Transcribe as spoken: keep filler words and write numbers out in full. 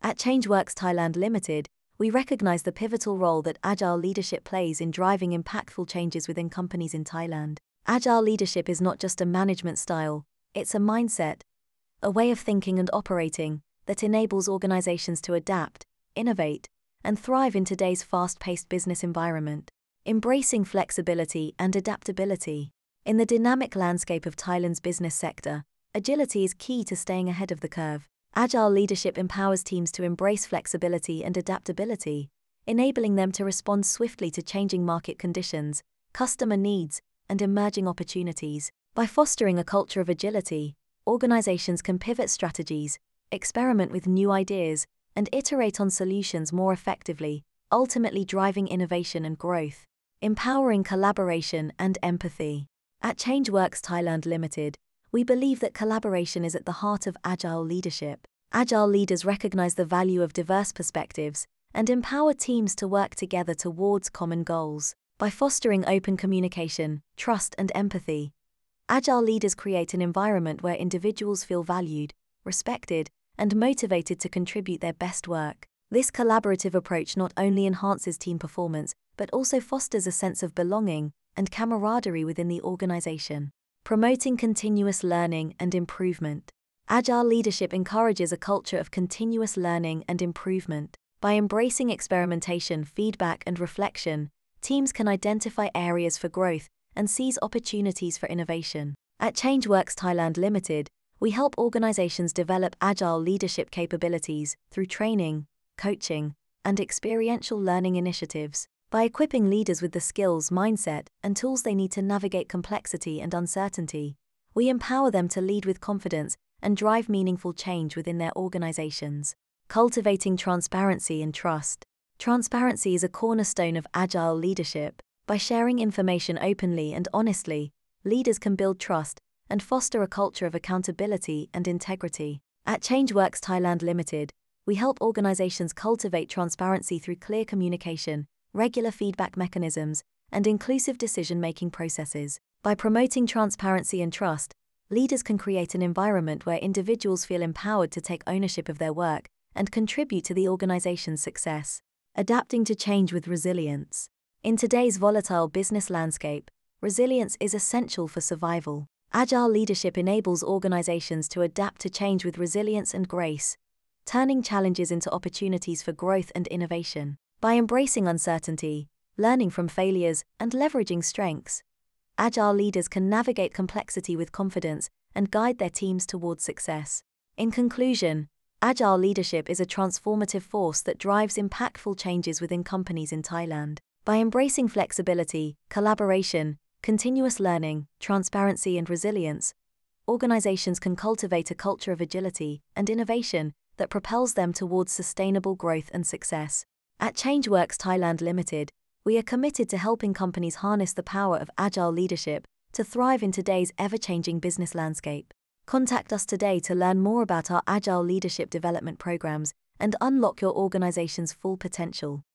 At ChangeWorks Thailand Limited, we recognize the pivotal role that agile leadership plays in driving impactful changes within companies in Thailand. Agile leadership is not just a management style, it's a mindset, a way of thinking and operating that enables organizations to adapt, innovate, and thrive in today's fast-paced business environment. Embracing flexibility and adaptability. In the dynamic landscape of Thailand's business sector, agility is key to staying ahead of the curve. Agile leadership empowers teams to embrace flexibility and adaptability, enabling them to respond swiftly to changing market conditions, customer needs, and emerging opportunities. By fostering a culture of agility, organizations can pivot strategies, experiment with new ideas, and iterate on solutions more effectively, ultimately driving innovation and growth. Empowering collaboration and empathy. At ChangeWorks Thailand Limited, we believe that collaboration is at the heart of agile leadership. Agile leaders recognize the value of diverse perspectives and empower teams to work together towards common goals. By fostering open communication, trust, and empathy, agile leaders create an environment where individuals feel valued, respected, and motivated to contribute their best work. This collaborative approach not only enhances team performance, but also fosters a sense of belonging and camaraderie within the organization. Promoting continuous learning and improvement. Agile leadership encourages a culture of continuous learning and improvement. By embracing experimentation, feedback, and reflection, teams can identify areas for growth and seize opportunities for innovation. At ChangeWorks Thailand Limited, we help organizations develop agile leadership capabilities through training, coaching, and experiential learning initiatives. By equipping leaders with the skills, mindset, and tools they need to navigate complexity and uncertainty, we empower them to lead with confidence and drive meaningful change within their organizations. Cultivating transparency and trust. Transparency is a cornerstone of agile leadership. By sharing information openly and honestly, leaders can build trust and foster a culture of accountability and integrity. At ChangeWorks Thailand Limited, we help organizations cultivate transparency through clear communication, regular feedback mechanisms, and inclusive decision-making processes. By promoting transparency and trust, leaders can create an environment where individuals feel empowered to take ownership of their work and contribute to the organization's success. Adapting to change with resilience. In today's volatile business landscape, resilience is essential for survival. Agile leadership enables organizations to adapt to change with resilience and grace, turning challenges into opportunities for growth and innovation. By embracing uncertainty, learning from failures, and leveraging strengths, agile leaders can navigate complexity with confidence and guide their teams towards success. In conclusion, agile leadership is a transformative force that drives impactful changes within companies in Thailand. By embracing flexibility, collaboration, continuous learning, transparency, and resilience, organizations can cultivate a culture of agility and innovation that propels them towards sustainable growth and success. At ChangeWorks Thailand Limited, we are committed to helping companies harness the power of agile leadership to thrive in today's ever-changing business landscape. Contact us today to learn more about our agile leadership development programs and unlock your organization's full potential.